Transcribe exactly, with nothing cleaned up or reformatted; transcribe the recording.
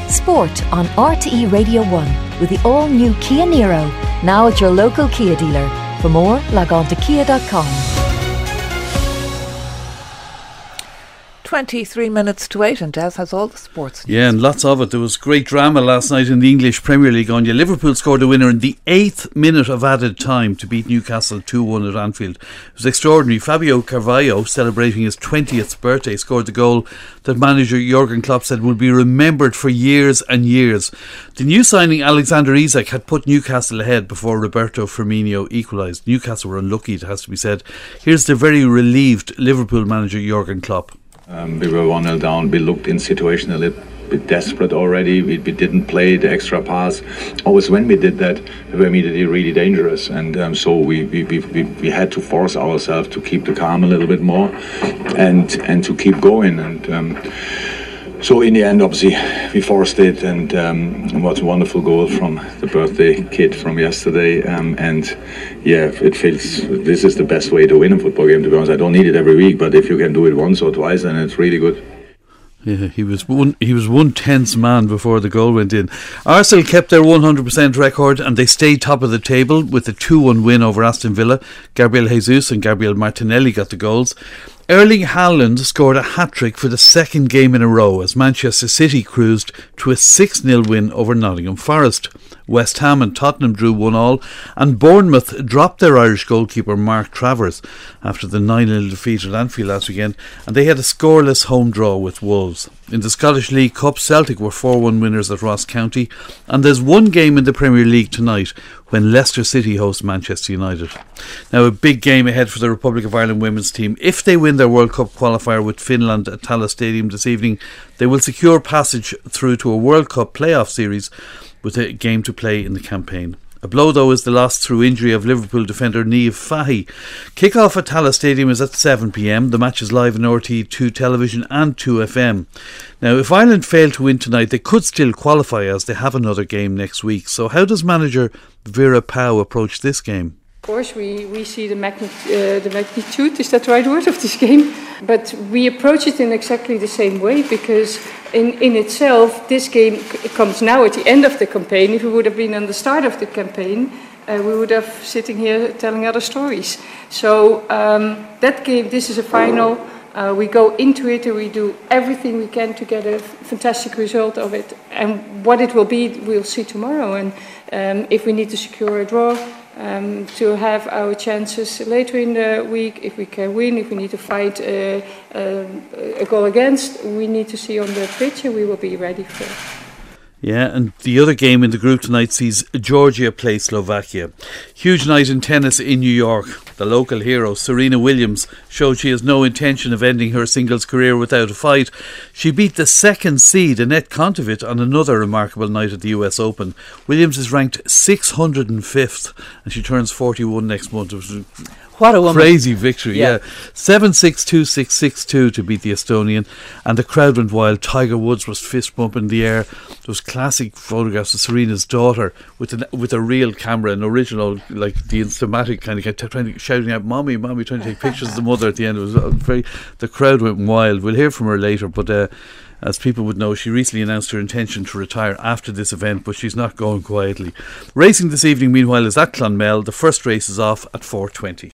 Sport on R T E Radio one with the all-new Kia Niro, now at your local Kia dealer. For more, log on to kia dot com. twenty-three minutes to eight, and Des has all the sports news. Yeah, and lots of it. There was great drama last night in the English Premier League. On Liverpool scored a winner in the eighth minute of added time to beat Newcastle two one at Anfield. It was extraordinary. Fabio Carvalho, celebrating his twentieth birthday, scored the goal that manager Jurgen Klopp said will be remembered for years and years. The new signing Alexander Isak had put Newcastle ahead before Roberto Firmino equalised. Newcastle were unlucky, it has to be said. Here's the very relieved Liverpool manager Jurgen Klopp. Um, we were one nil down. We looked in situation a little bit desperate already. We, we didn't play the extra pass. Always when we did that, we were immediately really dangerous. And um, so we, we, we, we, we had to force ourselves to keep the calm a little bit more and, and to keep going. And um, so in the end, obviously, we forced it. And um, it was a wonderful goal from the birthday kid from yesterday. Um, and yeah, it feels this is the best way to win a football game, to be honest. I don't need it every week, but if you can do it once or twice, then it's really good. Yeah, he was one. He was one tense man before the goal went in. Arsenal kept their one hundred percent record and they stayed top of the table with a two one win over Aston Villa. Gabriel Jesus and Gabriel Martinelli got the goals. Erling Haaland scored a hat-trick for the second game in a row as Manchester City cruised to a six nil win over Nottingham Forest. West Ham and Tottenham drew one all, and Bournemouth dropped their Irish goalkeeper Mark Travers after the nine nil defeat at Anfield last weekend, and they had a scoreless home draw with Wolves. In the Scottish League Cup, Celtic were four one winners at Ross County, and there's one game in the Premier League tonight when Leicester City host Manchester United. Now, a big game ahead for the Republic of Ireland women's team. If they win their World Cup qualifier with Finland at Tallaght Stadium this evening, they will secure passage through to a World Cup playoff series with a game to play in the campaign. A blow, though, is the loss through injury of Liverpool defender Niamh Fahy. Kick-off at Tallaght Stadium is at seven p m. The match is live on R T E two television and two F M. Now, if Ireland fail to win tonight, they could still qualify as they have another game next week. So how does manager Vera Pauw approach this game? Of course, we, we see the, magni- uh, the magnitude, is that the right word, of this game? But we approach it in exactly the same way, because in, in itself, this game c- comes now at the end of the campaign. If it would have been on the start of the campaign, uh, we would have sitting here telling other stories. So um, that game, this is a final. Uh, we go into it and we do everything we can to get a f- fantastic result of it. And what it will be, we'll see tomorrow. And um, if we need to secure a draw, Um, to have our chances later in the week, if we can win, if we need to fight uh, uh, a goal against, we need to see on the pitch and we will be ready for it. Yeah, and the other game in the group tonight sees Georgia play Slovakia. Huge night in tennis in New York. The local hero, Serena Williams, showed she has no intention of ending her singles career without a fight. She beat the second seed, Annette Kontaveit, on another remarkable night at the U S Open. Williams is ranked six hundred fifth and she turns forty-one next month. It was What a woman. Crazy victory, yeah. Yeah. seven six two, six six two to beat the Estonian, and the crowd went wild. Tiger Woods was fist bumping in the air. There was classic photographs of Serena's daughter with an, with a real camera, an original, like the Instamatic kind of guy, trying to, shouting out, "Mommy, Mommy," trying to take pictures of the mother at the end. It was very. The crowd went wild. We'll hear from her later, but uh, as people would know, she recently announced her intention to retire after this event, but she's not going quietly. Racing this evening, meanwhile, is at Clonmel. The first race is off at four twenty.